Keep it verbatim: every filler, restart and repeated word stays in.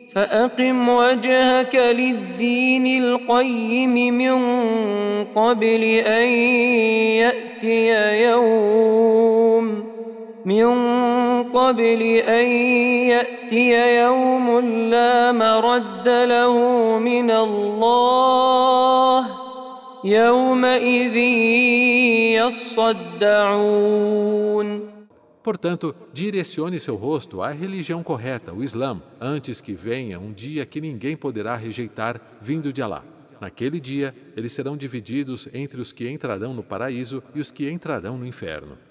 فأقم وجهك للدين القيم من قبل أن يأتي يوم من قبل أن يأتي يوم لا مرد له من الله يومئذ يصدعون. Portanto, direcione seu rosto à religião correta, o Islã, antes que venha um dia que ninguém poderá rejeitar, vindo de Alá. Naquele dia, eles serão divididos entre os que entrarão no paraíso e os que entrarão no inferno.